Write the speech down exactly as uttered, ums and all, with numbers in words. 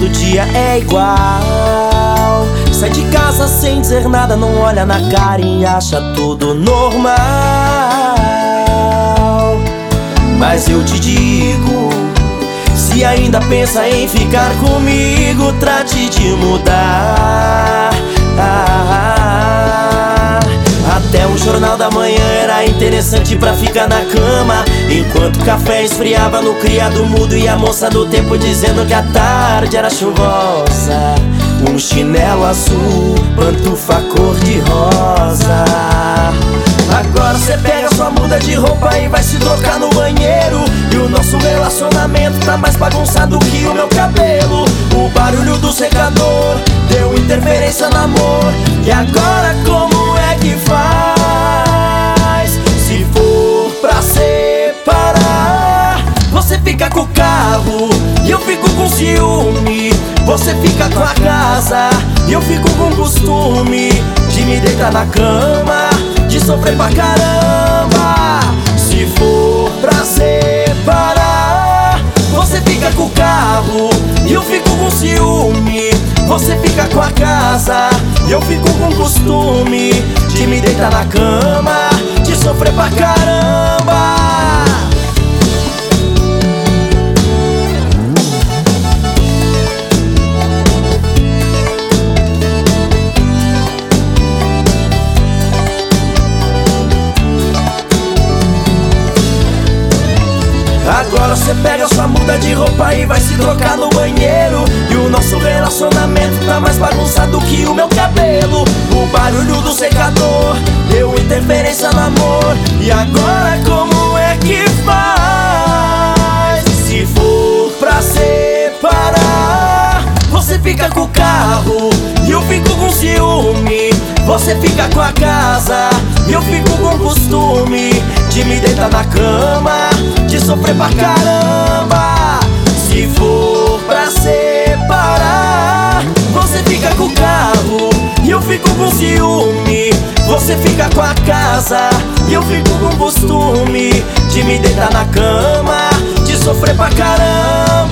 todo dia é igual. Sai de casa sem dizer nada, não olha na cara e acha tudo normal. Mas eu te digo, se ainda pensa em ficar comigo, trate de mudar. Até o jornal da manhã era interessante pra ficar na cama, enquanto o café esfriava no criado mudo e a moça do tempo dizendo que a tarde era chuvosa. Um chinelo azul, pantufa cor de rosa. Agora cê pega sua muda de roupa e vai se trocar no banheiro, e o nosso relacionamento tá mais bagunçado que o meu cabelo. O barulho do secador deu interferência no amor. E agora como é que faz? Se for pra separar, você fica com o carro e eu fico com ciúme. Você fica com a casa e eu fico com o costume de me deitar na cama, de sofrer pra caramba. Se for pra separar, você fica com o carro e eu fico com ciúme. Você fica com a casa e eu fico com o costume de me deitar na cama, de sofrer pra caramba. Agora cê pega sua muda de roupa e vai se trocar no banheiro, e o nosso relacionamento tá mais bagunçado que o meu cabelo. O barulho do secador deu interferência no amor. E agora como é que faz? Se for pra separar, você fica com o carro e eu fico com ciúme. Você fica com a casa e eu fico com o costume de me deitar na cama, de sofrer pra caramba. Se for pra separar, você fica com o carro e eu fico com ciúme. Você fica com a casa e eu fico com o costume de me deitar na cama, de sofrer pra caramba.